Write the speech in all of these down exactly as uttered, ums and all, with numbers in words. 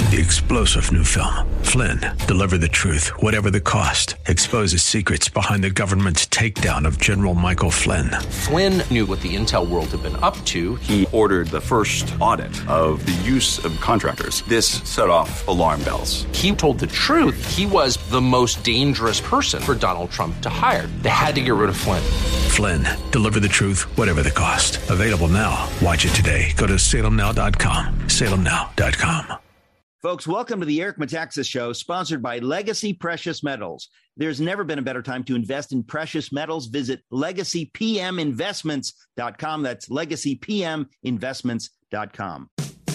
The explosive new film, Flynn, deliver the truth, whatever the cost, exposes secrets behind the government's takedown of General Michael Flynn. Flynn knew what the intel world had been up to. He ordered the first audit of the use of contractors. This set off alarm bells. He told the truth. He was the most dangerous person for Donald Trump to hire. They had to get rid of Flynn. Flynn, deliver the truth, whatever the cost. Available now. Watch it today. Go to salem now dot com. salem now dot com. Folks, welcome to the Eric Metaxas Show, sponsored by Legacy Precious Metals. There's never been a better time to invest in precious metals. Visit legacy p m investments dot com. That's legacy p m investments dot com.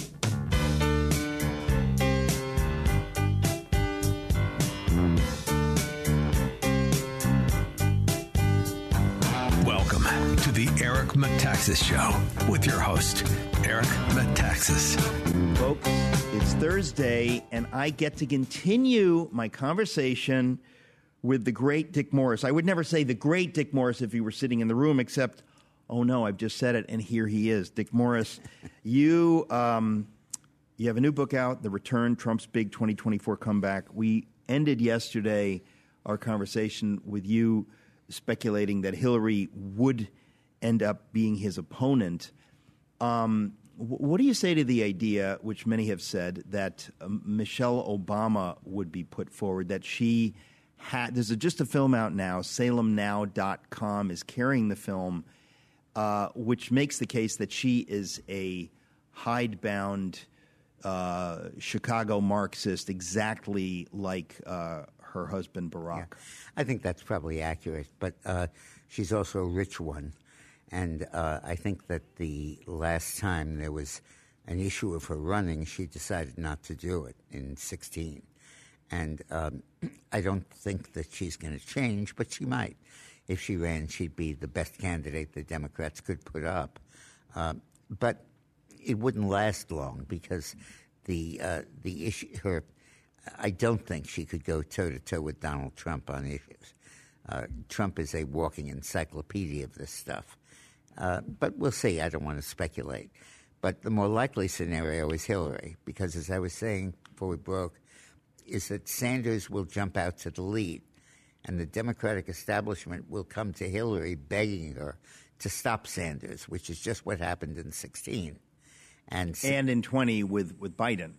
Welcome to the Eric Metaxas Show with your host, Eric Metaxas. Folks, it's Thursday, and I get to continue my conversation with the great Dick Morris. I would never say the great Dick Morris if he were sitting in the room, except, oh no, I've just said it, and here he is. Dick Morris, you um, you have a new book out, The Return, Trump's Big twenty twenty-four Comeback. We ended yesterday our conversation with you speculating that Hillary would end up being his opponent. Um, what do you say to the idea, which many have said, that um, Michelle Obama would be put forward, that she had, there's a, just a film out now, salem now dot com is carrying the film, uh, which makes the case that she is a hidebound uh, Chicago Marxist, exactly like uh, her husband Barack. Yeah. I think that's probably accurate, but uh, she's also a rich one. And uh, I think that the last time there was an issue of her running, she decided not to do it in sixteen. And um, I don't think that she's going to change, but she might. If she ran, she'd be the best candidate the Democrats could put up. Uh, but it wouldn't last long because the uh, the issue, her, I don't think she could go toe-to-toe with Donald Trump on issues. Uh, Trump is a walking encyclopedia of this stuff. Uh, but we'll see. I don't want to speculate. But the more likely scenario is Hillary, because as I was saying before we broke, is that Sanders will jump out to the lead, and the Democratic establishment will come to Hillary begging her to stop Sanders, which is just what happened in sixteen. And, and in twenty with, with Biden.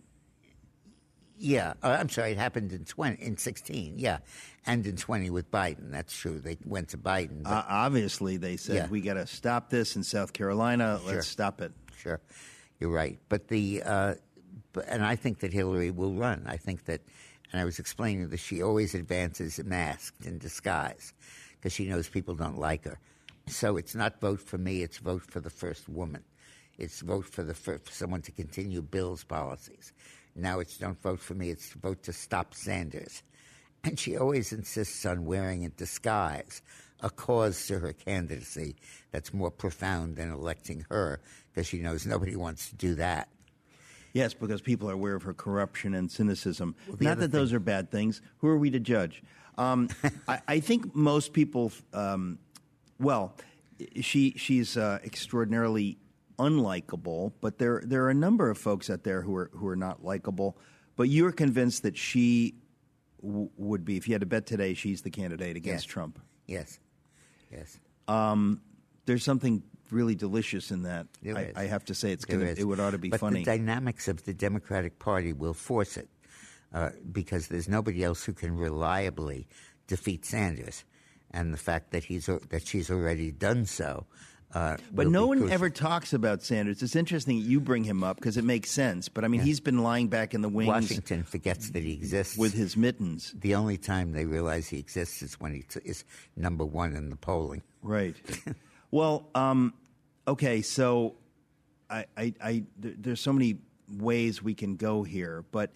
Yeah, uh, I'm sorry, it happened in twenty, in sixteen, yeah, and in twenty with Biden. That's true. They went to Biden. But, uh, obviously, they said, yeah. we got to stop this in South Carolina. Let's sure. stop it. Sure, you're right. But the uh, but, and I think that Hillary will run. I think that, and I was explaining that she always advances masked in disguise because she knows people don't like her. So it's not vote for me; it's vote for the first woman. It's vote for the for someone to continue Bill's policies. Now it's don't vote for me, it's vote to stop Sanders. And she always insists on wearing a disguise, a cause to her candidacy that's more profound than electing her, because she knows nobody wants to do that. Yes, because people are aware of her corruption and cynicism. Well, Not that thing, those are bad things. Who are we to judge? Um, I, I think most people, um, well, she she's uh, extraordinarily unlikable, but there there are a number of folks out there who are who are not likable. But you're convinced that she w- would be, if you had to bet today, she's the candidate against yes. Trump. Yes, yes. Um, there's something really delicious in that. There I, is. I have to say, it's There gonna, is. it would ought to be but funny. The dynamics of the Democratic Party will force it uh, because there's nobody else who can reliably defeat Sanders, and the fact that he's that she's already done so. Uh, but no one crucial. ever talks about Sanders. It's interesting you bring him up because it makes sense. But, I mean, yeah. he's been lying back in the wings. Washington forgets that he exists. With his mittens. The only time they realize he exists is when he t- is number one in the polling. Right. Well, um, okay, so I, I, I, there's so many ways we can go here. But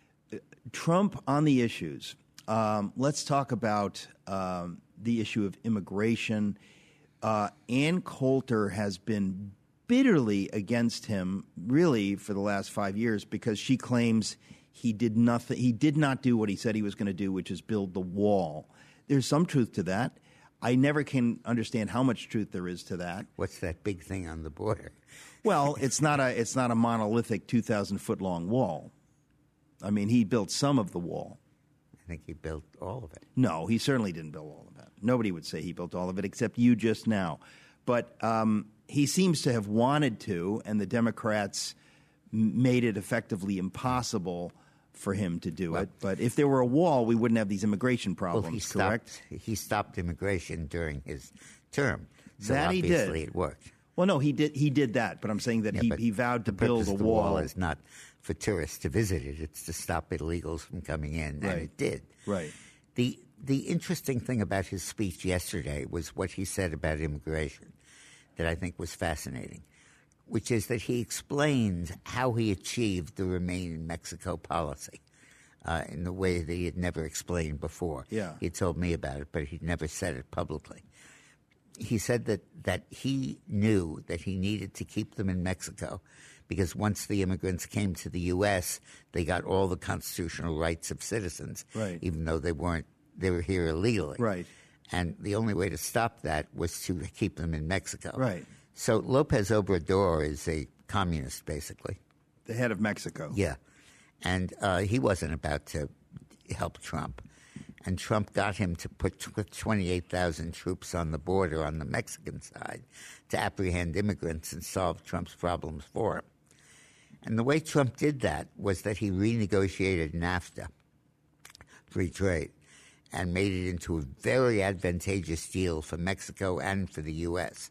Trump on the issues. Um, let's talk about um, the issue of immigration. Uh, Ann Coulter has been bitterly against him, really, for the last five years because she claims he did nothing. He did not do what he said he was going to do, which is build the wall. There's some truth to that. I never can understand how much truth there is to that. What's that big thing on the border? Well, it's not a it's not a monolithic two thousand foot long wall. I mean, he built some of the wall. I think he built all of it. No, he certainly didn't build all of it. Nobody would say he built all of it except you just now. But um, he seems to have wanted to, and the Democrats m- made it effectively impossible for him to do well, it. But if there were a wall, we wouldn't have these immigration problems, well, he correct? Stopped, he stopped immigration during his term. So that obviously he did. It worked. Well, no, he did He did that. But I'm saying that Yeah, he, he vowed to the build purpose a of the wall. wall is not for tourists to visit it. It's to stop illegals from coming in, Right. and it did. Right. The the interesting thing about his speech yesterday was what he said about immigration that I think was fascinating, which is that he explained how he achieved the Remain in Mexico policy uh, in the way that he had never explained before. Yeah. He told me about it, but he'd never said it publicly. He said that, that he knew that he needed to keep them in Mexico because once the immigrants came to the U S, they got all the constitutional rights of citizens, Right. even though they weren't, they were here illegally. Right. And the only way to stop that was to keep them in Mexico. Right. So Lopez Obrador is a communist, basically. The head of Mexico. Yeah. And uh, he wasn't about to help Trump. And Trump got him to put twenty-eight thousand troops on the border on the Mexican side to apprehend immigrants and solve Trump's problems for him. And the way Trump did that was that he renegotiated NAFTA, free trade, and made it into a very advantageous deal for Mexico and for the U S.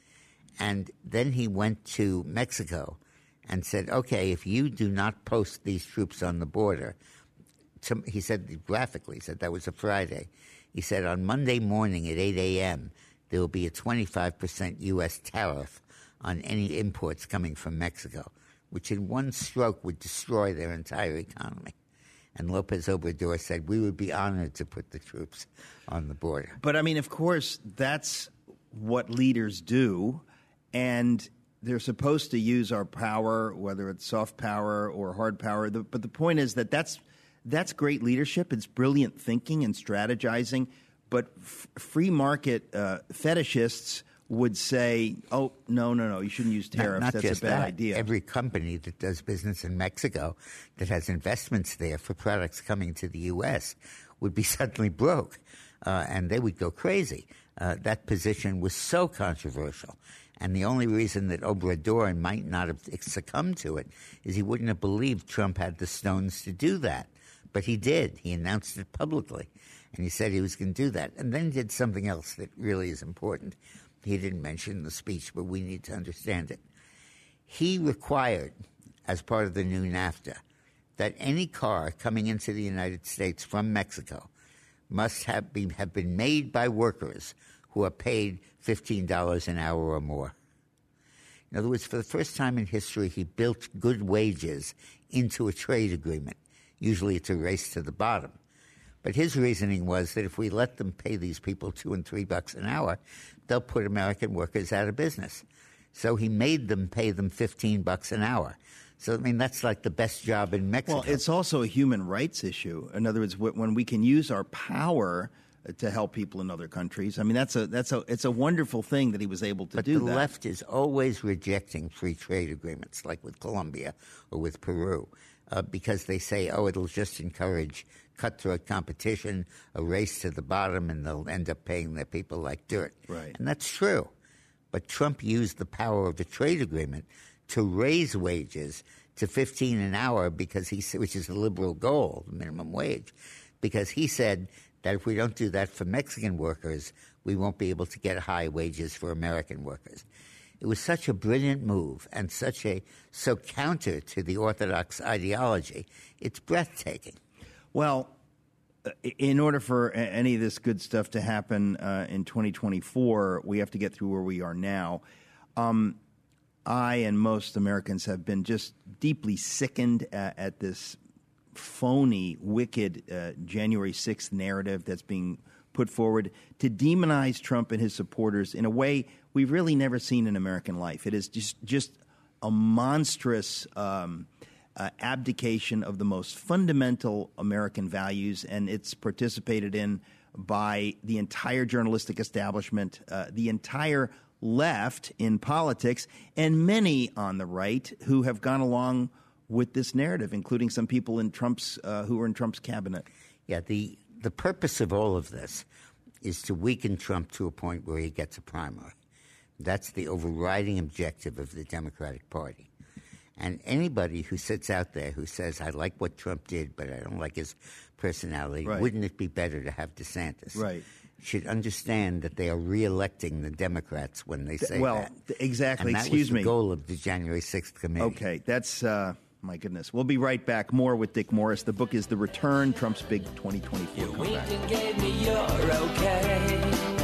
And then he went to Mexico and said, okay, if you do not post these troops on the border, to, he said graphically, he said that was a Friday. He said on Monday morning at eight a.m., there will be a twenty-five percent U S tariff on any imports coming from Mexico, which in one stroke would destroy their entire economy. And Lopez Obrador said, we would be honored to put the troops on the border. But, I mean, of course, that's what leaders do, and they're supposed to use our power, whether it's soft power or hard power. The, but the point is that that's, that's great leadership. It's brilliant thinking and strategizing. But f- free market uh, fetishists would say, oh, no, no, no, you shouldn't use tariffs. Not, not That's just a bad that. idea. Every company that does business in Mexico that has investments there for products coming to the U S would be suddenly broke, uh, and they would go crazy. Uh, that position was so controversial. And the only reason that Obrador might not have succumbed to it is he wouldn't have believed Trump had the stones to do that. But he did. He announced it publicly. And he said he was going to do that. And then he did something else that really is important. He didn't mention in the speech, but we need to understand it. He required, as part of the new NAFTA, that any car coming into the United States from Mexico must have been, have been made by workers who are paid fifteen dollars an hour or more. In other words, for the first time in history, he built good wages into a trade agreement. Usually it's a race to the bottom. But his reasoning was that if we let them pay these people two and three bucks an hour, they'll put American workers out of business. So he made them pay them fifteen bucks an hour. So, I mean, that's like the best job in Mexico. Well, it's also a human rights issue. In other words, when we can use our power to help people in other countries, I mean, that's a that's a it's a wonderful thing that he was able to but do the that. left is always rejecting free trade agreements, like with Colombia or with Peru, uh, because they say, oh, it'll just encourage cutthroat competition, a race to the bottom, and they'll end up paying their people like dirt. Right. And that's true. But Trump used the power of the trade agreement to raise wages to fifteen an hour, because he, which is the liberal goal, the minimum wage, because he said that if we don't do that for Mexican workers, we won't be able to get high wages for American workers. It was such a brilliant move and such a so counter to the orthodox ideology. It's breathtaking. Well, in order for any of this good stuff to happen uh, in twenty twenty-four, we have to get through where we are now. Um, I and most Americans have been just deeply sickened at, at this phony, wicked uh, January sixth narrative that's being put forward to demonize Trump and his supporters in a way we've really never seen in American life. It is just, just a monstrous um Uh, abdication of the most fundamental American values, and it's participated in by the entire journalistic establishment, uh, the entire left in politics, and many on the right who have gone along with this narrative, including some people in Trump's uh, who were in Trump's cabinet. Yeah, the the purpose of all of this is to weaken Trump to a point where he gets a primary. That's the overriding objective of the Democratic Party. And anybody who sits out there who says, I like what Trump did, but I don't like his personality, right. wouldn't it be better to have DeSantis? Right. Should understand that they are reelecting the Democrats when they say well, that. Well, exactly. And that Excuse was the me. goal of the January sixth committee. Okay, that's, uh, my goodness. We'll be right back. More with Dick Morris. The book is The Return, Trump's Big twenty twenty-four Comeback. You gave me your okay.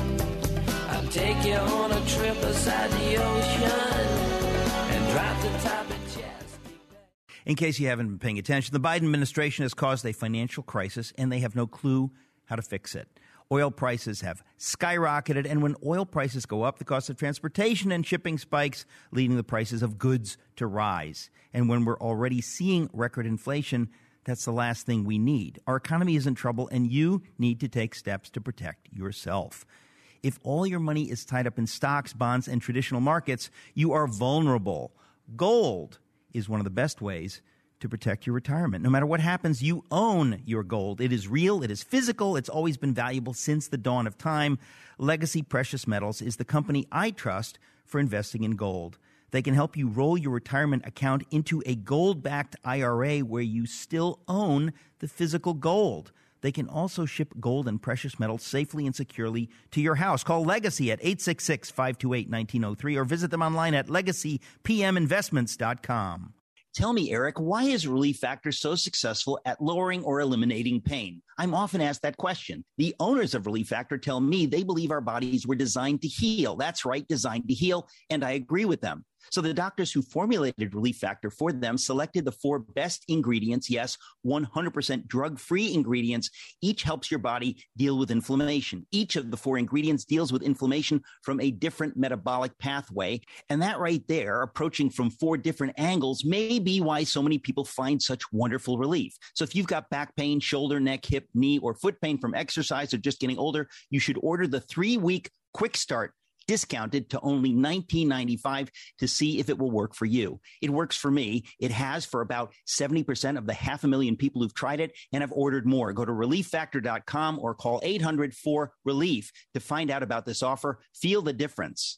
I'll take you on a trip beside the ocean and drop the top of Chesapeake Bay. In case you haven't been paying attention, the Biden administration has caused a financial crisis, and they have no clue how to fix it. Oil prices have skyrocketed, and when oil prices go up, the cost of transportation and shipping spikes, leading the prices of goods to rise. And when we're already seeing record inflation, that's the last thing we need. Our economy is in trouble, and you need to take steps to protect yourself. If all your money is tied up in stocks, bonds, and traditional markets, you are vulnerable. Gold is one of the best ways to protect your retirement. No matter what happens, you own your gold. It is real. It is physical. It's always been valuable since the dawn of time. Legacy Precious Metals is the company I trust for investing in gold. They can help you roll your retirement account into a gold-backed I R A where you still own the physical gold. They can also ship gold and precious metals safely and securely to your house. Call Legacy at eight six six, five two eight, one nine zero three or visit them online at legacy p m investments dot com. Tell me, Eric, why is Relief Factor so successful at lowering or eliminating pain? I'm often asked that question. The owners of Relief Factor tell me they believe our bodies were designed to heal. That's right, designed to heal, and I agree with them. So the doctors who formulated Relief Factor for them selected the four best ingredients, yes, one hundred percent drug-free ingredients. Each helps your body deal with inflammation. Each of the four ingredients deals with inflammation from a different metabolic pathway. And that right there, approaching from four different angles, may be why so many people find such wonderful relief. So if you've got back pain, shoulder, neck, hip, knee, or foot pain from exercise or just getting older, you should order the three-week quick start, discounted to only nineteen ninety-five dollars to see if it will work for you. It works for me. It has for about seventy percent of the half a million people who've tried it and have ordered more. Go to relief factor dot com or call eight hundred four relief to find out about this offer. Feel the difference.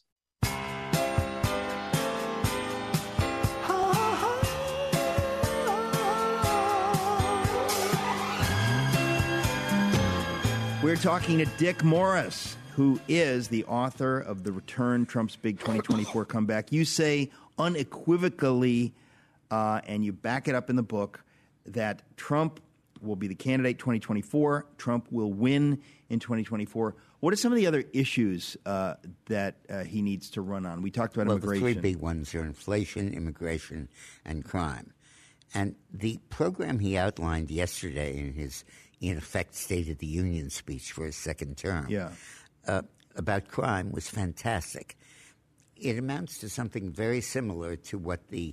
We're talking to Dick Morris, who is the author of The Return, Trump's Big twenty twenty-four Comeback. You say unequivocally, uh, and you back it up in the book, that Trump will be the candidate twenty twenty-four. Trump will win in twenty twenty-four. What are some of the other issues uh, that uh, he needs to run on? We talked about well, immigration. Well, the three big ones are inflation, immigration, and crime. And the program he outlined yesterday in his, in effect, State of the Union speech for his second term yeah. uh, about crime was fantastic. It amounts to something very similar to what the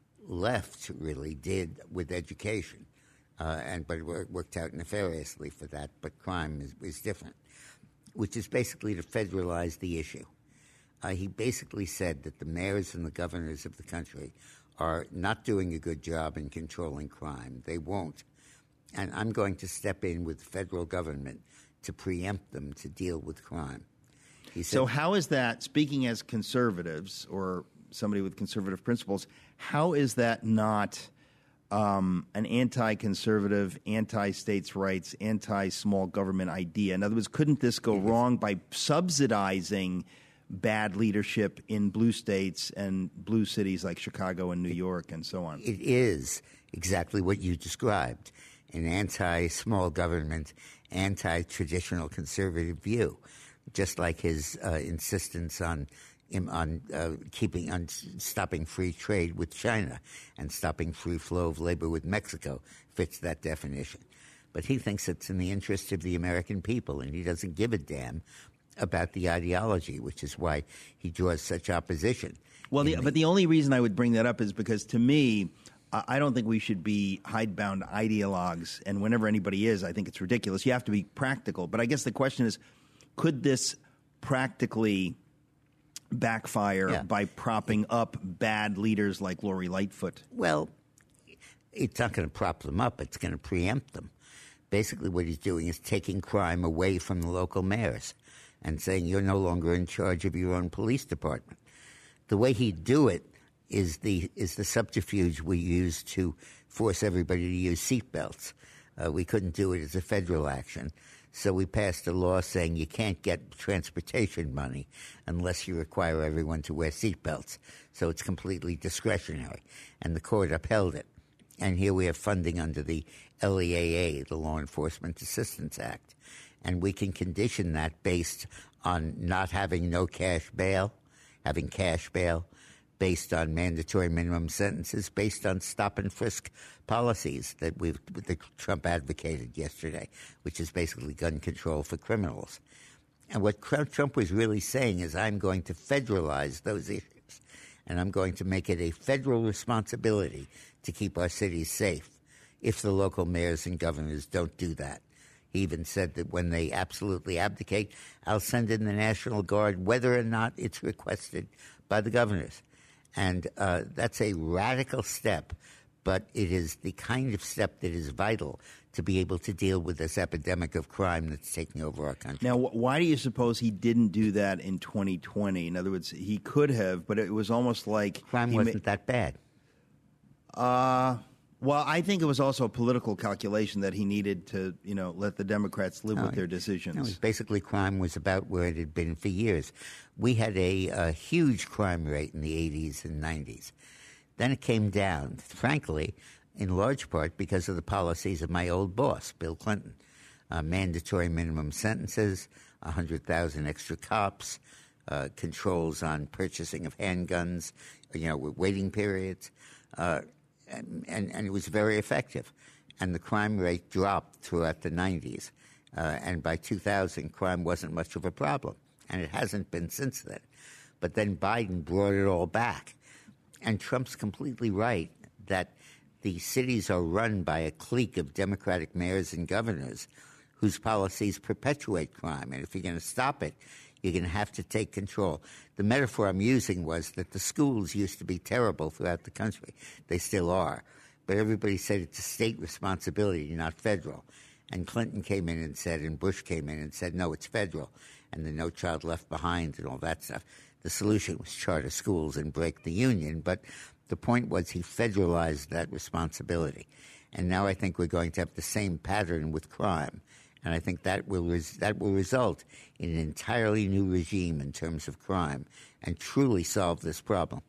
left really did with education, uh, and but it worked out nefariously for that. But crime is, is different, which is basically to federalize the issue. Uh, he basically said that the mayors and the governors of the country are not doing a good job in controlling crime. They won't. And I'm going to step in with the federal government to preempt them to deal with crime. He said, so how is that, speaking as conservatives or somebody with conservative principles, how is that not um, an anti-conservative, anti-states' rights, anti-small government idea? In other words, couldn't this go wrong by subsidizing bad leadership in blue states and blue cities like Chicago and New York and so on? It is exactly what you described, an anti-small government, anti-traditional conservative view, just like his uh, insistence on on uh, keeping on stopping free trade with China and stopping free flow of labor with Mexico fits that definition. But he thinks it's in the interest of the American people, and he doesn't give a damn about the ideology, which is why he draws such opposition. Well, the, the, but the only reason I would bring that up is because, to me, I don't think we should be hidebound ideologues, and whenever anybody is, I think it's ridiculous. You have to be practical. But I guess the question is, could this practically backfire yeah. by propping up bad leaders like Lori Lightfoot? Well, it's not going to prop them up. It's going to preempt them. Basically, what he's doing is taking crime away from the local mayors and saying you're no longer in charge of your own police department. The way he'd do it is the is the subterfuge we use to force everybody to use seatbelts. Uh, we couldn't do it as a federal action, so we passed a law saying you can't get transportation money unless you require everyone to wear seatbelts. So it's completely discretionary, and the court upheld it. And here we have funding under the L E A A, the Law Enforcement Assistance Act, and we can condition that based on not having no cash bail, having cash bail, based on mandatory minimum sentences, based on stop and frisk policies that we've that Trump advocated yesterday, which is basically gun control for criminals. And what Trump was really saying is, I'm going to federalize those issues, and I'm going to make it a federal responsibility to keep our cities safe if the local mayors and governors don't do that. He even said that when they absolutely abdicate, I'll send in the National Guard whether or not it's requested by the governors. And uh, that's a radical step, but it is the kind of step that is vital to be able to deal with this epidemic of crime that's taking over our country. Now, wh- why do you suppose he didn't do that in twenty twenty? In other words, he could have, but it was almost like... Crime wasn't ma- that bad. Uh... Well, I think it was also a political calculation that he needed to, you know, let the Democrats live no, with their decisions. No, basically, crime was about where it had been for years. We had a, a huge crime rate in the eighties and nineties. Then it came down, frankly, in large part because of the policies of my old boss, Bill Clinton. Uh, mandatory minimum sentences, one hundred thousand extra cops, uh, controls on purchasing of handguns, you know, with waiting periods. Uh, And, and, and it was very effective. And the crime rate dropped throughout the nineties. Uh, and by two thousand, crime wasn't much of a problem. And it hasn't been since then. But then Biden brought it all back. And Trump's completely right that the cities are run by a clique of Democratic mayors and governors whose policies perpetuate crime. And if you're going to stop it, you're going to have to take control. The metaphor I'm using was that the schools used to be terrible throughout the country. They still are. But everybody said it's a state responsibility, not federal. And Clinton came in and said, and Bush came in and said, no, it's federal. And the No Child Left Behind and all that stuff. The solution was charter schools and break the union. But the point was he federalized that responsibility. And now I think we're going to have the same pattern with crime. And I think that will res- that will result in an entirely new regime in terms of crime and truly solve this problem.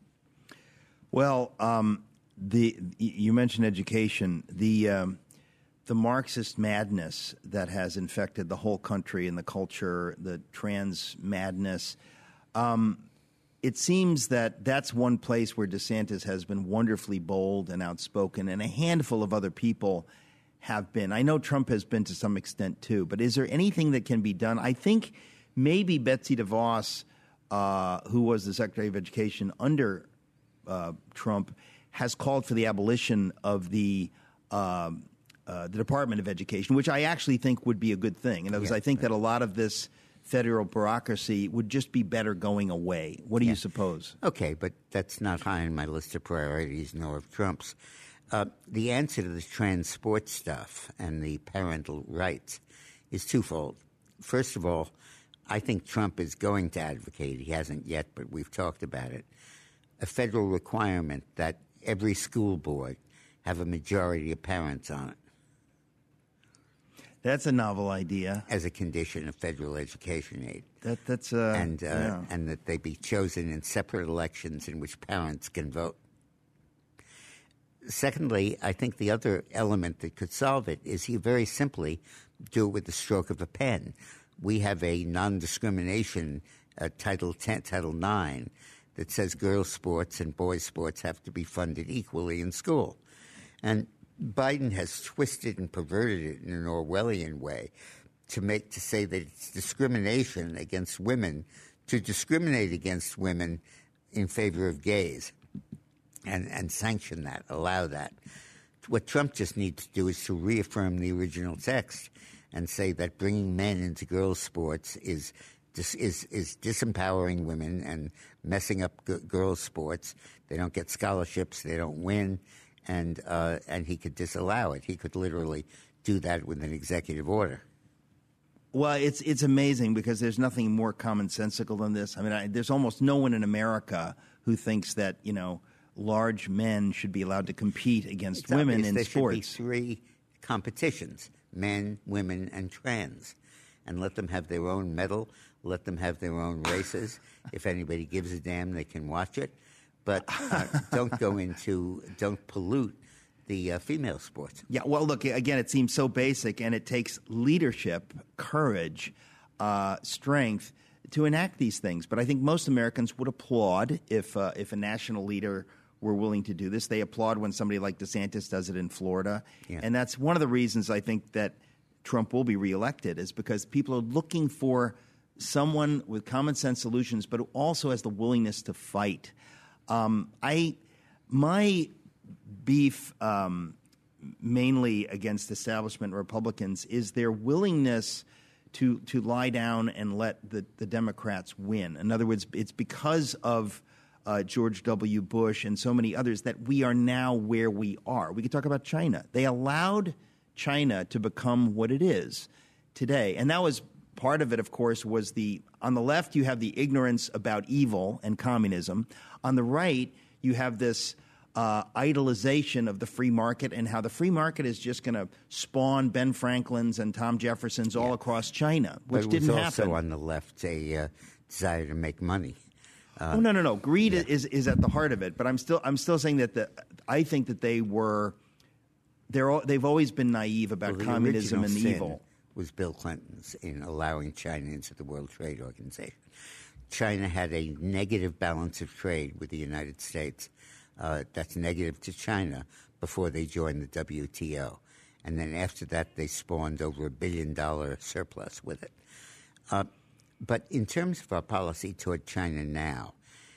Well, um, the you mentioned education. The um, the Marxist madness that has infected the whole country and the culture, the trans madness. Um, it seems that that's one place where DeSantis has been wonderfully bold and outspoken, and a handful of other people have been. I know Trump has been to some extent too, but is there anything that can be done? I think maybe Betsy DeVos, uh, who was the Secretary of Education under uh, Trump, has called for the abolition of the um, uh, the Department of Education, which I actually think would be a good thing. In other words, yeah, I think right. that a lot of this federal bureaucracy would just be better going away. What do yeah. you suppose? Okay, but that's not high on my list of priorities, nor of Trump's. Uh, the answer to the trans sports stuff and the parental rights is twofold. First of all, I think Trump is going to advocate, he hasn't yet, but we've talked about it, a federal requirement that every school board have a majority of parents on it. That's a novel idea. As a condition of federal education aid. That, that's uh, and, uh, yeah. and that they be chosen in separate elections in which parents can vote. Secondly, I think the other element that could solve it is you very simply do it with the stroke of a pen. We have a non-discrimination uh, Title ten, Title nine that says girls' sports and boys' sports have to be funded equally in school. And Biden has twisted and perverted it in an Orwellian way to make to say that it's discrimination against women to discriminate against women in favor of gays. And, and sanction that, allow that. What Trump just needs to do is to reaffirm the original text and say that bringing men into girls' sports is dis, is, is disempowering women and messing up g- girls' sports. They don't get scholarships. They don't win. and uh, and he could disallow it. He could literally do that with an executive order. Well, it's it's amazing because there's nothing more commonsensical than this. I mean, I, there's almost no one in America who thinks that, you know, large men should be allowed to compete against It's women obvious in there sports. Should be three competitions: men, women, and trans, and let them have their own medal. Let them have their own races. If anybody gives a damn, they can watch it. But uh, don't go into, don't pollute the uh, female sports. Yeah, well, look, again, it seems so basic, and it takes leadership, courage, uh, strength to enact these things. But I think most Americans would applaud if uh, if a national leader were willing to do this. They applaud when somebody like DeSantis does it in Florida. Yeah. And that's one of the reasons I think that Trump will be reelected, is because people are looking for someone with common sense solutions, but who also has the willingness to fight. Um, I, my beef um, mainly against establishment Republicans is their willingness to to lie down and let the, the Democrats win. In other words, it's because of uh, George W. Bush and so many others that we are now where we are. We could talk about China. They allowed China to become what it is today, and that was part of it, of course, was the on the left you have the ignorance about evil and communism. On the right, you have this uh, idolization of the free market and how the free market is just going to spawn Ben Franklin's and Tom Jefferson's all Yeah. across China, which but it didn't was happen. also on the left a uh, desire to make money. Uh, oh no, no, no! Greed yeah. is is at the heart of it. But I'm still I'm still saying that the I think that they were they're all, they've always been naive about well, the communism and original sin evil. Was Bill Clinton's in allowing China into the World Trade Organization. China had a negative balance of trade with the United States. Uh, that's negative to China before they joined the W T O. And then after that, they spawned over a billion dollar surplus with it. Uh, but in terms of our policy toward China now,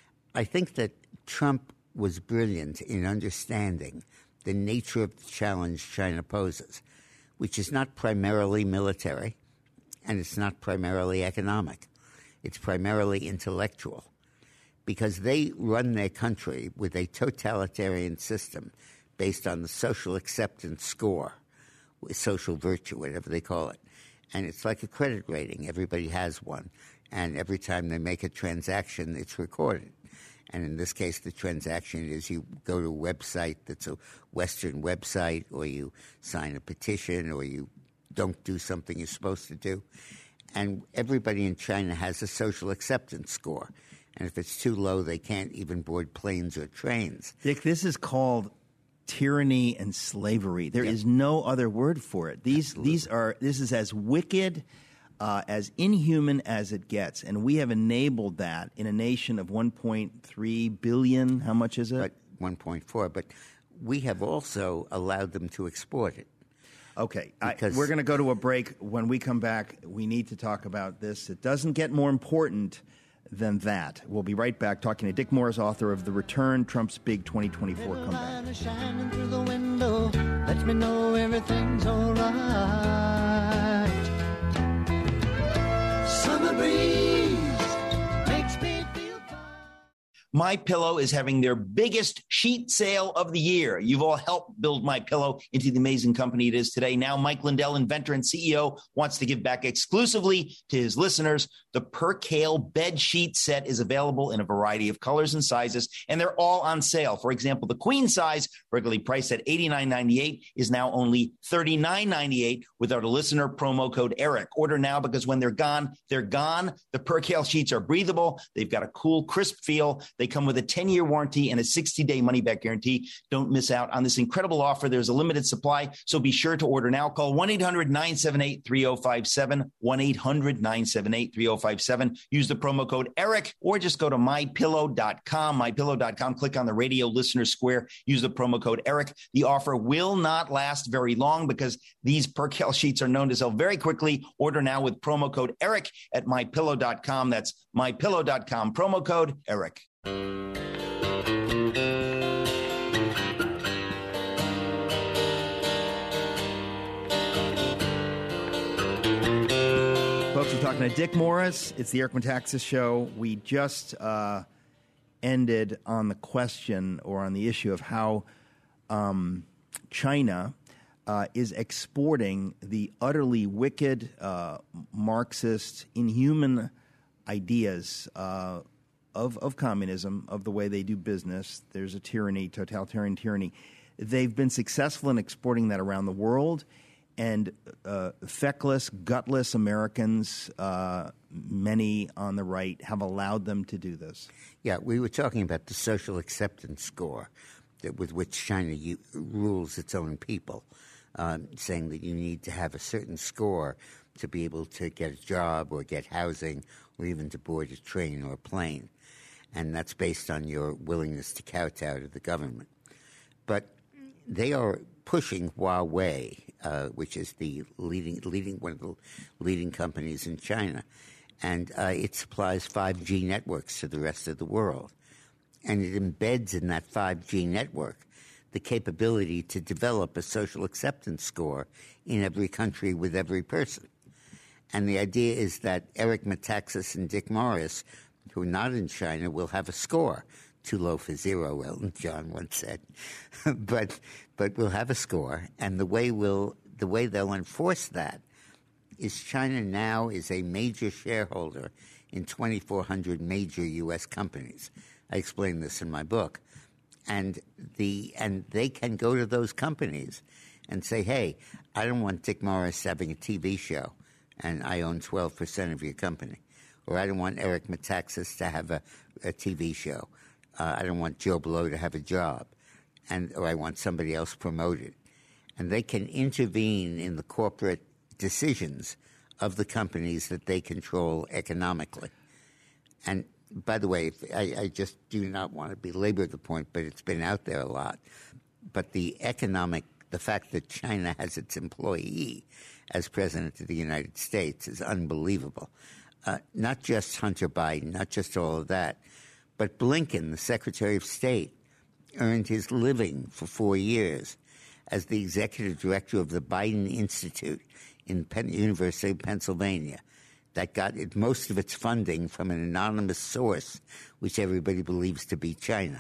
I think that Trump was brilliant in understanding the nature of the challenge China poses, which is not primarily military, and it's not primarily economic. It's primarily intellectual, because they run their country with a totalitarian system based on the social acceptance score, social virtue, whatever they call it. And it's like a credit rating. Everybody has one. And every time they make a transaction, it's recorded. And in this case, the transaction is you go to a website that's a Western website, or you sign a petition, or you don't do something you're supposed to do. And everybody in China has a social acceptance score. And if it's too low, they can't even board planes or trains. Dick, this is called tyranny and slavery. There Yep. is no other word for it. These Absolutely. these are this is as wicked, uh, as inhuman as it gets, and we have enabled that in a nation of one point three billion. How much is it? But one point four. But we have also allowed them to export it. Okay, I, Because- we're going to go to a break. When we come back, we need to talk about this. It doesn't get more important than that. We'll be right back talking to Dick Morris, author of The Return, Trump's Big twenty twenty-four Little Comeback. light is shining through the window, lets me know everything's all right. Summer breeze makes me feel fine. MyPillow is having their biggest sheet sale of the year. You've all helped build MyPillow into the amazing company it is today. Now, Mike Lindell, inventor and C E O, wants to give back exclusively to his listeners. The Percale bed sheet set is available in a variety of colors and sizes, and they're all on sale. For example, the queen size, regularly priced at eighty-nine ninety-eight, is now only thirty-nine ninety-eight with our listener promo code ERIC. Order now, because when they're gone, they're gone. The Percale sheets are breathable. They've got a cool, crisp feel. They come with a ten-year warranty and a sixty-day money-back guarantee. Don't miss out on this incredible offer. There's a limited supply, so be sure to order now. Call one eight hundred nine seven eight three oh five seven, one eight hundred nine seven eight three oh five seven. Use the promo code ERIC, or just go to my pillow dot com, my pillow dot com. Click on the radio listener square. Use the promo code ERIC. The offer will not last very long, because these Percale sheets are known to sell very quickly. Order now with promo code ERIC at my pillow dot com. That's my pillow dot com, promo code ERIC. Folks, we're talking to Dick Morris. It's the Eric Metaxas Show. We just uh, ended on the question, or on the issue of how um, China uh, is exporting the utterly wicked, uh, Marxist, inhuman ideas uh, of, of communism, of the way they do business. There's a tyranny, totalitarian tyranny. They've been successful in exporting that around the world, and uh, feckless, gutless Americans, uh, many on the right, have allowed them to do this. Yeah, we were talking about the social acceptance score that, with which China u- rules its own people, um, saying that you need to have a certain score to be able to get a job or get housing or even to board a train or a plane. And that's based on your willingness to kowtow to the government. But they are pushing Huawei, uh, which is the leading, leading one of the leading companies in China, and uh, it supplies five G networks to the rest of the world, and it embeds in that five G network the capability to develop a social acceptance score in every country with every person. And the idea is that Eric Metaxas and Dick Morris, who are not in China, will have a score. Too low for zero, Elton John once said. but but we'll have a score, and the way we'll the way they'll enforce that is China now is a major shareholder in twenty-four hundred major U S companies. I explain this in my book. And the and they can go to those companies and say, hey, I don't want Dick Morris having a T V show, and I own twelve percent of your company. Or I don't want Eric Metaxas to have a, a T V show. Uh, I don't want Joe Blow to have a job, and or I want somebody else promoted. And they can intervene in the corporate decisions of the companies that they control economically. And by the way, I, I just do not want to belabor the point, but it's been out there a lot. But the economic, the fact that China has its employee as president of the United States is unbelievable. Uh, not just Hunter Biden, not just all of that, but Blinken, the Secretary of State, earned his living for four years as the executive director of the Biden Institute in Penn, University of Pennsylvania. That got it, most of its funding from an anonymous source, which everybody believes to be China.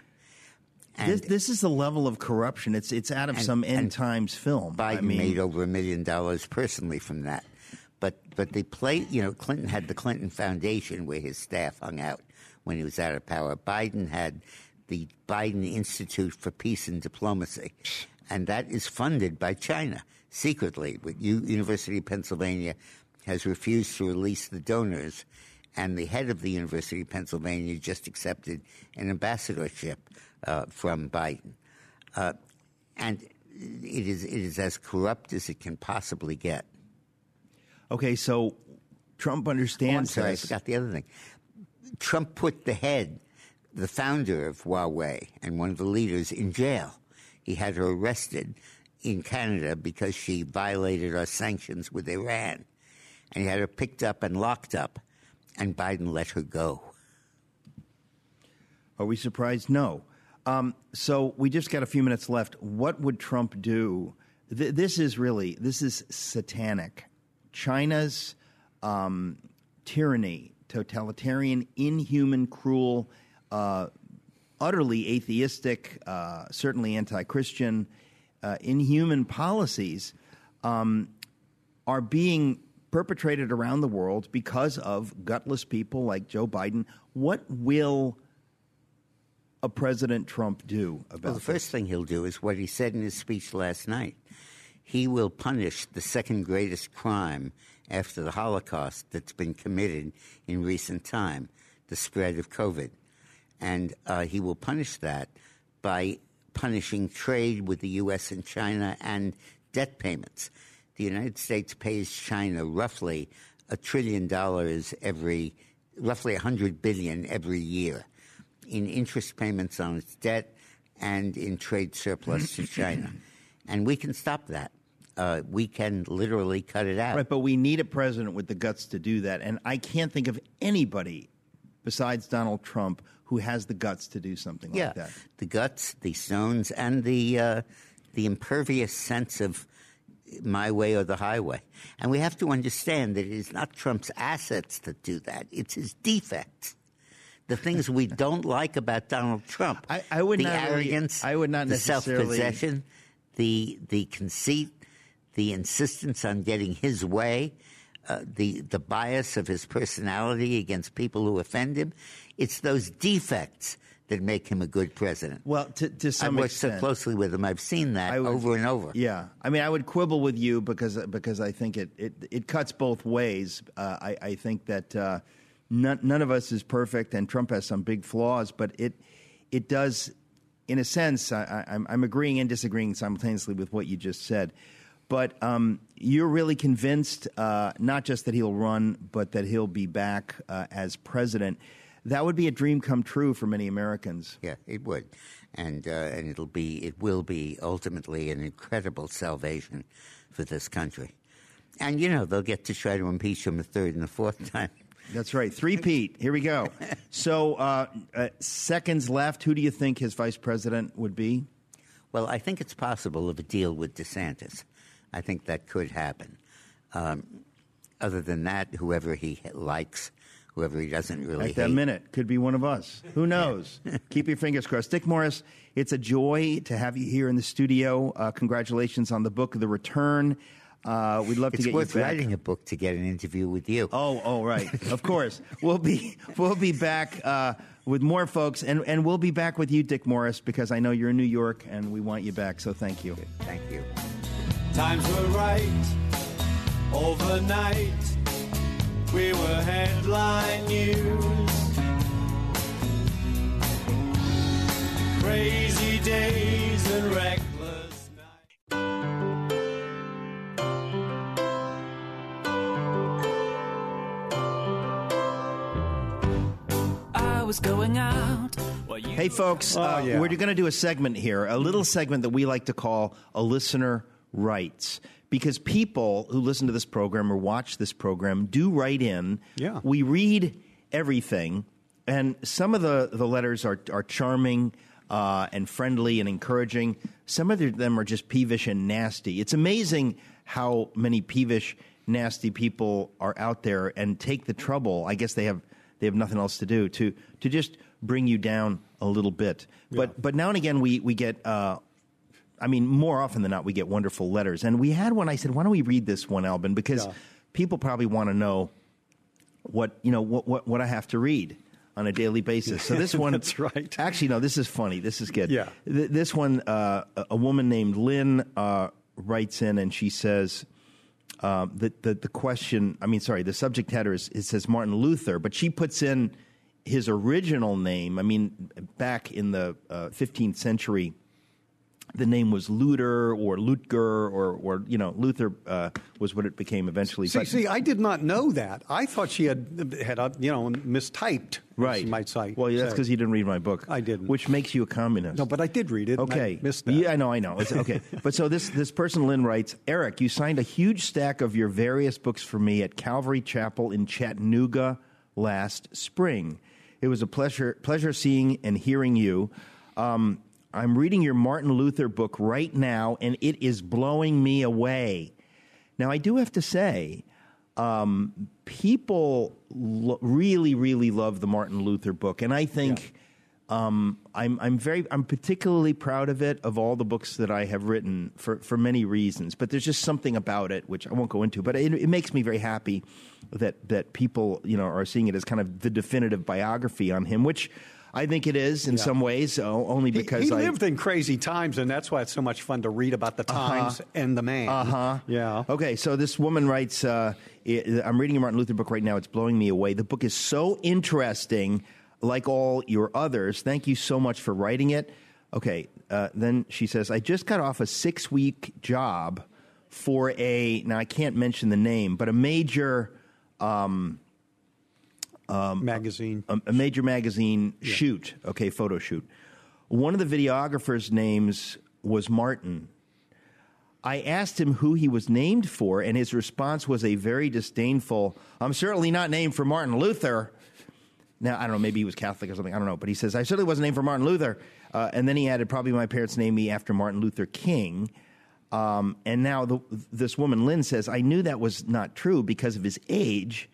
And this, this is the level of corruption. It's it's out of and, some end times film. Biden I mean, made over a million dollars personally from that. But but they play, you know, Clinton had the Clinton Foundation where his staff hung out when he was out of power. Biden had the Biden Institute for Peace and Diplomacy, and that is funded by China secretly. But U- University of Pennsylvania has refused to release the donors, and the head of the University of Pennsylvania just accepted an ambassadorship uh, from Biden. Uh, and it is it is as corrupt as it can possibly get. Okay, so Trump understands oh, I'm sorry, this. I forgot the other thing. Trump put the head, the founder of Huawei and one of the leaders, in jail. He had her arrested in Canada because she violated our sanctions with Iran. And he had her picked up and locked up, and Biden let her go. Are we surprised? No. Um, so we just got a few minutes left. What would Trump do? Th- this is really, this is satanic. China's um, tyranny, totalitarian, inhuman, cruel, uh, utterly atheistic, uh, certainly anti-Christian, uh, inhuman policies um, are being perpetrated around the world because of gutless people like Joe Biden. What will a President Trump do about Well, the first this? thing he'll do is what he said in his speech last night. He will punish the second greatest crime after the Holocaust that's been committed in recent time, the spread of COVID. And uh, he will punish that by punishing trade with the U S and China and debt payments. The United States pays China roughly a trillion dollars every, roughly a hundred billion every year in interest payments on its debt and in trade surplus to China. And we can stop that. Uh, we can literally cut it out. Right, but we need a president with the guts to do that. And I can't think of anybody besides Donald Trump who has the guts to do something yeah, like that. The guts, the stones, and the uh, the impervious sense of my way or the highway. And we have to understand that it is not Trump's assets that do that. It's his defects the things we don't like about Donald Trump. I, I would the not arrogance, really, I would not the necessarily self-possession, the the conceit, the insistence on getting his way, uh, the the bias of his personality against people who offend him. It's those defects that make him a good president. Well, to, to some I've worked extent, so closely with him. I've seen that would, over and over. Yeah, I mean, I would quibble with you because because I think it it, it cuts both ways. Uh, I, I think that uh, none, none of us is perfect, and Trump has some big flaws, but it it does, in a sense, I, I'm, I'm agreeing and disagreeing simultaneously with what you just said. But um, you're really convinced, uh, not just that he'll run, but that he'll be back uh, as president. That would be a dream come true for many Americans. Yeah, it would, and uh, and it'll be it will be ultimately an incredible salvation for this country. And you know they'll get to try to impeach him a third and a fourth time. That's right, three-peat. Here we go. So uh, uh, seconds left. Who do you think his vice president would be? Well, I think it's possible of a deal with DeSantis. I think that could happen. Um, other than that, whoever he likes. Whoever he doesn't really At that hate. minute, could be one of us. Who knows? Keep your fingers crossed. Dick Morris, it's a joy to have you here in the studio. Uh, congratulations on the book, The Return. Uh, we'd love It's to get worth you back. writing a book to get an interview with you. Oh, oh, right. Of course. We'll be we'll be back uh, with more folks, and, and we'll be back with you, Dick Morris, because I know you're in New York, and we want you back, so thank you. Thank you. Times were right overnight. We were headline news. Crazy days and reckless nights. I was going out. Hey, folks, uh, yeah. we're going to do a segment here, a little segment that we like to call a listener writes. Because people who listen to this program or watch this program do write in. Yeah. We read everything, and some of the, the letters are, are charming uh, and friendly and encouraging. Some of them are just peevish and nasty. It's amazing how many peevish, nasty people are out there and take the trouble. I guess they have they have nothing else to do to to just bring you down a little bit. Yeah. But but now and again we we get. Uh, I mean, more often than not, we get wonderful letters. And we had one. I said, why don't we read this one, Albin? Because Yeah. people probably want to know what, you know, what, what, what I have to read on a daily basis. So this one. That's right. Actually, no, this is funny. This is good. Yeah. Th- this one, uh, a- a woman named Lynn uh, writes in and she says, uh, the, the, the question, I mean, sorry, the subject header is, it says Martin Luther, but she puts in his original name. I mean, back in the uh, fifteenth century, the name was Luther or Lutger or, or you know, Luther uh, was what it became eventually. See, But- see, I did not know that. I thought she had had uh, you know mistyped. right. as you might say. Well, yeah, that's say. because you didn't read my book. I didn't. Which makes you a communist. No, but I did read it. and Okay. I missed that. Yeah, I know, I know. It's, okay. But so this, this person, Lynn, writes, Eric, you signed a huge stack of your various books for me at Calvary Chapel in Chattanooga last spring. It was a pleasure pleasure seeing and hearing you. Um, I'm reading your Martin Luther book right now, and it is blowing me away. Now, I do have to say, um, people lo- really, really love the Martin Luther book, and I think um, I'm, I'm very, I'm particularly proud of it, of all the books that I have written for, for many reasons. But there's just something about it which I won't go into. But it, it makes me very happy that that people, you know, are seeing it as kind of the definitive biography on him, which I think it is in Yeah. some ways, o- only He- because he, I lived in crazy times, and that's why it's so much fun to read about the times and the man. Uh huh. Yeah. Okay, so this woman writes, uh, I- I'm reading a Martin Luther book right now. It's blowing me away. The book is so interesting, like all your others. Thank you so much for writing it. Okay, uh, then she says, I just got off a six-week job for a, now I can't mention the name, but a major... Um, Magazine. a, a major magazine shoot, okay, photo shoot. One of the videographers' names was Martin. I asked him who he was named for, and his response was a very disdainful, I'm certainly not named for Martin Luther. Now, I don't know, maybe he was Catholic or something, I don't know. But he says, I certainly wasn't named for Martin Luther. Uh, and then he added, probably my parents named me after Martin Luther King. Um, and now the, this woman, Lynn, says, I knew that was not true because of his age.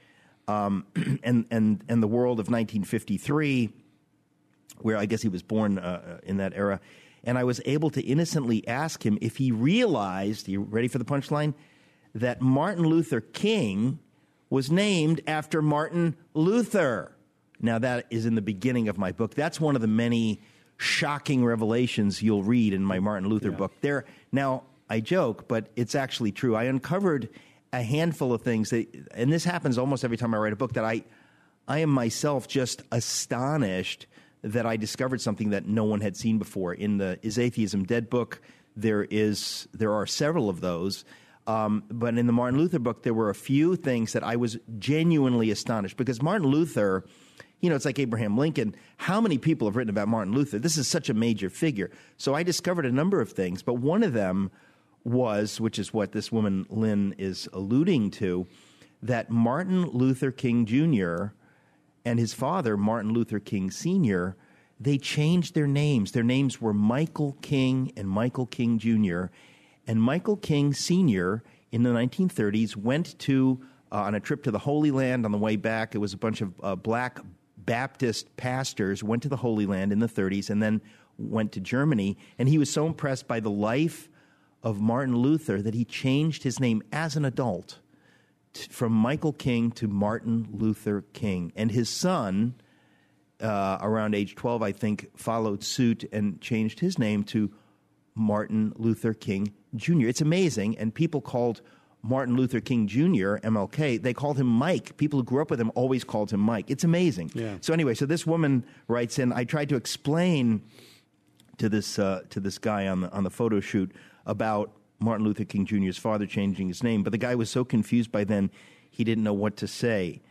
um, and and and the world of nineteen fifty-three, where I guess he was born uh, in that era. And I was able to innocently ask him if he realized, you ready for the punchline, that Martin Luther King was named after Martin Luther. Now, that is in the beginning of my book. That's one of the many shocking revelations you'll read in my Martin Luther yeah. book. There, now, I joke, but it's actually true. I uncovered a handful of things, that, and this happens almost every time I write a book, that I, I am myself just astonished that I discovered something that no one had seen before. In the Is Atheism Dead book, there is there are several of those. Um, but in the Martin Luther book, there were a few things that I was genuinely astonished. Because Martin Luther, you know, it's like Abraham Lincoln. How many people have written about Martin Luther? This is such a major figure. So I discovered a number of things. But one of them was, which is what this woman Lynn is alluding to, that Martin Luther King Junior and his father, Martin Luther King Senior, they changed their names. Their names were Michael King and Michael King Junior And Michael King Senior in the nineteen thirties went to, uh, on a trip to the Holy Land. On the way back, it was a bunch of uh, black Baptist pastors went to the Holy Land in the thirties and then went to Germany. And he was so impressed by the life of Martin Luther that he changed his name as an adult from Michael King to Martin Luther King. And his son, uh, around age twelve, I think, followed suit and changed his name to Martin Luther King Junior It's amazing. And people called Martin Luther King Junior, M L K, they called him Mike. People who grew up with him always called him Mike. It's amazing. Yeah. So anyway, so this woman writes in, I tried to explain to this uh, to this guy on the, on the photo shoot about Martin Luther King Junior's father changing his name, but the guy was so confused by then, he didn't know what to say.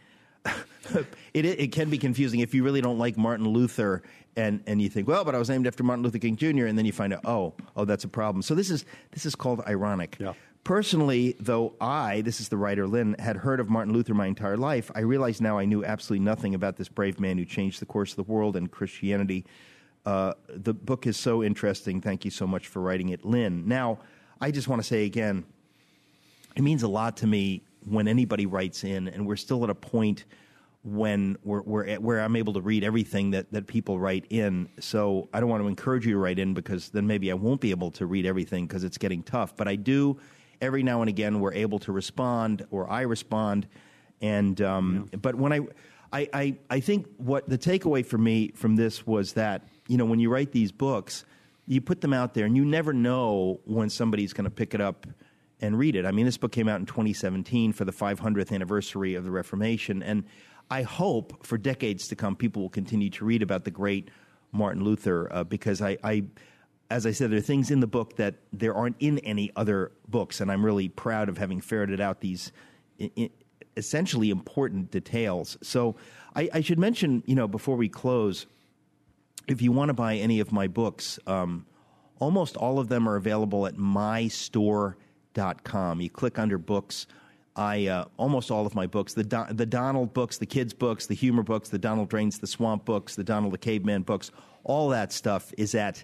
it, it can be confusing if you really don't like Martin Luther and, and you think, well, but I was named after Martin Luther King Junior, and then you find out, oh, oh, that's a problem. So this is this is called ironic. Yeah. Personally, though I, this is the writer Lynn, had heard of Martin Luther my entire life, I realize now I knew absolutely nothing about this brave man who changed the course of the world and Christianity. Uh, the book is so interesting. Thank you so much for writing it, Lynn. Now, I just want to say again, it means a lot to me when anybody writes in, and we're still at a point when we're, we're at, where I'm able to read everything that, that people write in. So I don't want to encourage you to write in, because then maybe I won't be able to read everything because it's getting tough. But I do, every now and again, we're able to respond, or I respond. And um, yeah. But when I, I, I, I think what the takeaway for me from this was that, you know, when you write these books, you put them out there, and you never know when somebody's going to pick it up and read it. I mean, this book came out in twenty seventeen for the five hundredth anniversary of the Reformation, and I hope for decades to come people will continue to read about the great Martin Luther, uh, because I, I, as I said, there are things in the book that there aren't in any other books, and I'm really proud of having ferreted out these I- I essentially important details. So I, I should mention, you know, before we close, if you want to buy any of my books, um, almost all of them are available at my store dot com. You click under books. I uh, almost all of my books, the Do- the Donald books, the kids books, the humor books, the Donald Drains the Swamp books, the Donald the Caveman books, all that stuff is at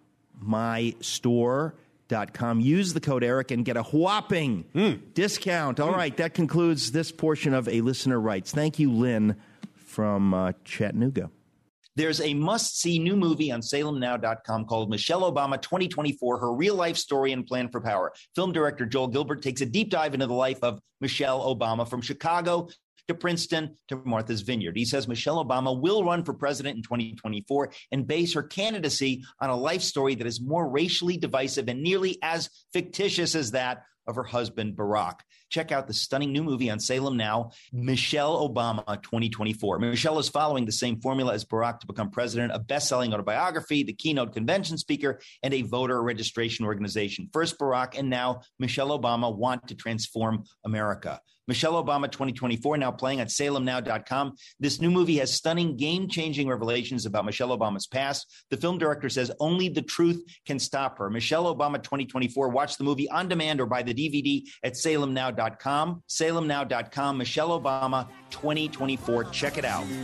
my store dot com. Use the code Eric and get a whopping mm. discount. All mm. right, that concludes this portion of A Listener Writes. Thank you, Lynn, from uh, Chattanooga. There's a must-see new movie on Salem Now dot com called Michelle Obama twenty twenty-four, Her Real-Life Story and Plan for Power. Film director Joel Gilbert takes a deep dive into the life of Michelle Obama, from Chicago to Princeton to Martha's Vineyard. He says Michelle Obama will run for president in twenty twenty-four and base her candidacy on a life story that is more racially divisive and nearly as fictitious as that of her husband, Barack. Check out the stunning new movie on Salem Now, Michelle Obama twenty twenty-four. Michelle is following the same formula as Barack to become president: a best-selling autobiography, the keynote convention speaker, and a voter registration organization. First Barack and now Michelle Obama want to transform America. Michelle Obama twenty twenty-four, now playing at Salem Now dot com. This new movie has stunning, game-changing revelations about Michelle Obama's past. The film director says only the truth can stop her. Michelle Obama twenty twenty-four. Watch the movie on demand or buy the D V D at Salem Now dot com. Salem Now dot com. Michelle Obama twenty twenty-four. Check it out.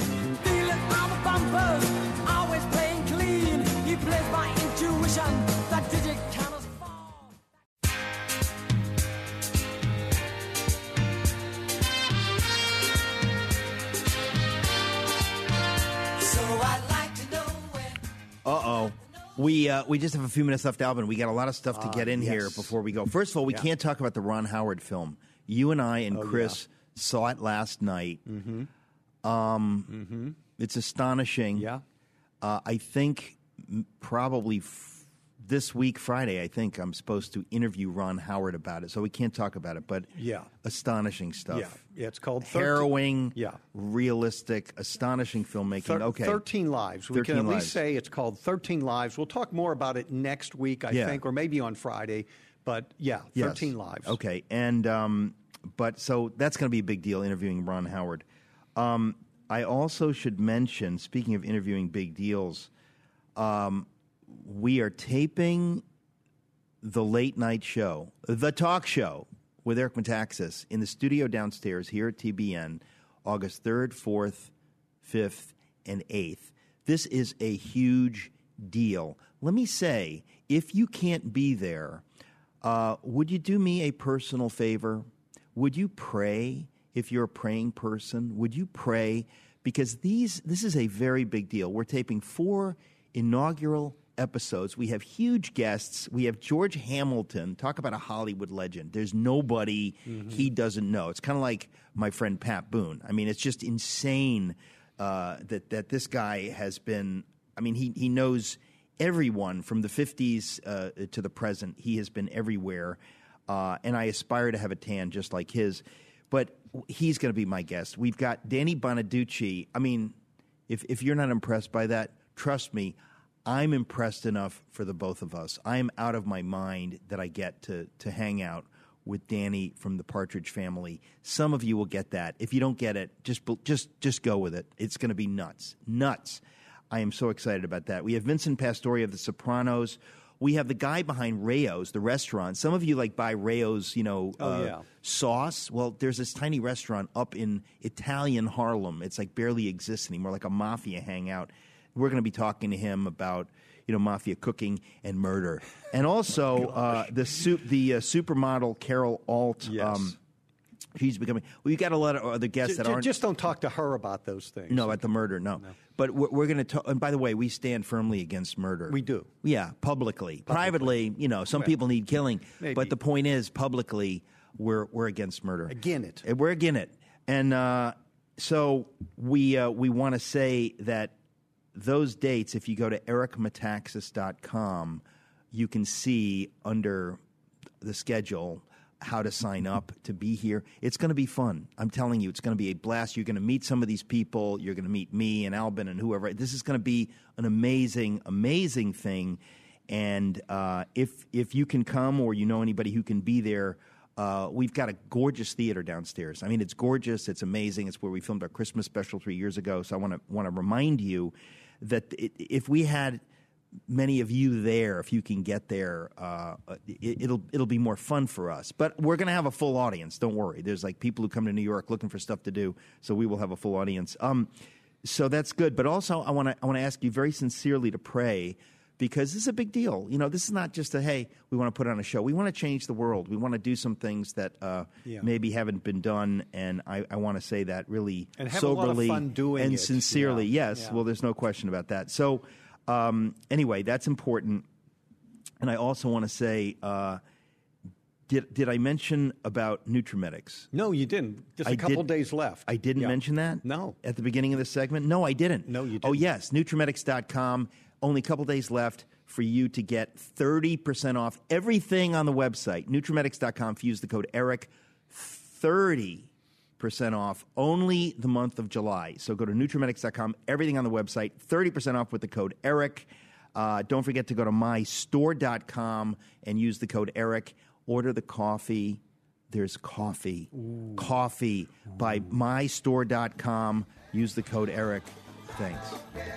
Always playing clean. He plays by intuition. That digit counters. We uh, we just have a few minutes left, Alvin. We got a lot of stuff to Uh, get in yes. here before we go. First of all, we Yeah. can't talk about the Ron Howard film. You and I and Oh, Chris saw it last night. Mm-hmm. Um, Mm-hmm. It's astonishing. Yeah. Uh, I think m- probably f- this week, Friday, I think I'm supposed to interview Ron Howard about it. So we can't talk about it, but Yeah. astonishing stuff. Yeah. Yeah, it's called thirteen Harrowing, Yeah. realistic, astonishing filmmaking. Thir- okay. thirteen Lives. We thirteen can at Lives. least say it's called thirteen Lives. We'll talk more about it next week, I Yeah. think, or maybe on Friday. But yeah, Yes. thirteen Lives. Okay, and um, but so that's going to be a big deal interviewing Ron Howard. Um, I also should mention, speaking of interviewing big deals, um, we are taping the late night show, the talk show with Eric Metaxas in the studio downstairs here at T B N, August third, fourth, fifth, and eighth. This is a huge deal. Let me say, if you can't be there, uh, would you do me a personal favor? Would you pray if you're a praying person? Would you pray? Because these this is a very big deal. We're taping four inaugural episodes. We have huge guests. We have George Hamilton. Talk about a Hollywood legend. There's nobody Mm-hmm. he doesn't know. It's kind of like my friend Pat Boone. I mean, it's just insane uh, that that this guy has been. I mean, he he knows everyone from the fifties uh, to the present. He has been everywhere, uh, and I aspire to have a tan just like his. But he's going to be my guest. We've got Danny Bonaducci. I mean, if if you're not impressed by that, trust me, I'm impressed enough for the both of us. I am out of my mind that I get to to hang out with Danny from the Partridge Family. Some of you will get that. If you don't get it, just just just go with it. It's going to be nuts, nuts. I am so excited about that. We have Vincent Pastore of The Sopranos. We have the guy behind Rayo's, the restaurant. Some of you like buy Rayo's, you know, Oh, uh, yeah. sauce. Well, there's this tiny restaurant up in Italian Harlem. It's like barely exists anymore, like a mafia hangout. We're going to be talking to him about, you know, mafia cooking and murder, and also uh, the su- the uh, supermodel Carol Alt. Yes. Um, she's becoming. Well, you got a lot of other guests J- that j- aren't. just don't talk to her about those things. No, at the murder, no. But we're, we're going to talk. And by the way, we stand firmly against murder. We do. Yeah, publicly. Privately, you know, some Well, people need killing. maybe. But the point is, publicly, we're we're against murder. Again it. And we're against it. And uh, so we uh, we want to say that those dates, if you go to eric metaxas dot com, you can see under the schedule how to sign up to be here. It's going to be fun. I'm telling you, it's going to be a blast. You're going to meet some of these people. You're going to meet me and Albin and whoever. This is going to be an amazing, amazing thing. And uh, if if you can come or you know anybody who can be there, uh, we've got a gorgeous theater downstairs. I mean, it's gorgeous. It's amazing. It's where we filmed our Christmas special three years ago. So I want to want to remind you that it, if we had many of you there, if you can get there, uh, it, it'll it'll be more fun for us. But we're going to have a full audience. Don't worry. There's like people who come to New York looking for stuff to do, so we will have a full audience. Um, so that's good. But also, I want to I want to ask you very sincerely to pray, because this is a big deal. You know, this is not just a hey, we want to put on a show. We want to change the world. We want to do some things that uh, Yeah. maybe haven't been done, and I, I want to say that really And have a lot of soberly fun doing and it. sincerely. Yeah. Yes. Yeah. Well, there's no question about that. So. Um, anyway, that's important. And I also want to say, uh, did did I mention about Nutrimedix? No, you didn't. Just a I couple did- days left. I didn't Yeah. mention that? No. At the beginning of the segment? No, I didn't. No, you Oh, didn't. yes, Nutrimedix dot com. Only a couple days left for you to get thirty percent off everything on the website. Nutrimedix dot com. If you use the code ERIC, thirty percent off only the month of July. So go to Nutrimedix dot com, everything on the website, thirty percent off with the code ERIC. Uh, don't forget to go to my store dot com and use the code ERIC. Order the coffee. There's coffee. Ooh. Coffee Ooh. by my store dot com. Use the code ERIC. Thanks.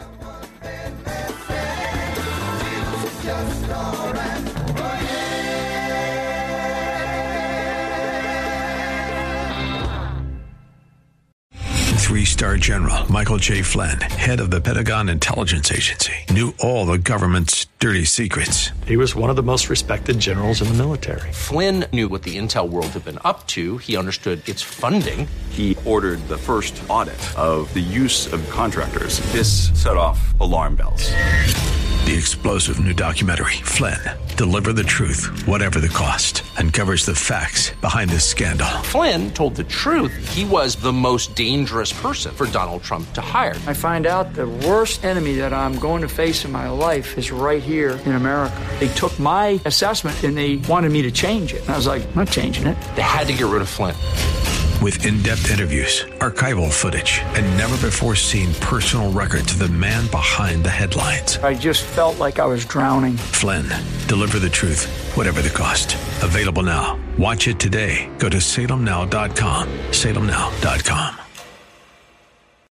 Three-star general Michael J. Flynn, head of the Pentagon Intelligence Agency, knew all the government's dirty secrets. He was one of the most respected generals in the military. Flynn knew what the intel world had been up to. He understood its funding. He ordered the first audit of the use of contractors. This set off alarm bells. The explosive new documentary, Flynn, Deliver the Truth, Whatever the Cost, uncovers the facts behind this scandal. Flynn told the truth. He was the most dangerous person for Donald Trump to hire. I find out the worst enemy that I'm going to face in my life is right here in America. They took my assessment and they wanted me to change it. And I was like, I'm not changing it. They had to get rid of Flynn. With in-depth interviews, archival footage, and never-before-seen personal records of the man behind the headlines. I just felt like I was drowning. Flynn, Deliver the Truth, Whatever the Cost. Available now. Watch it today. Go to salem now dot com. salem now dot com.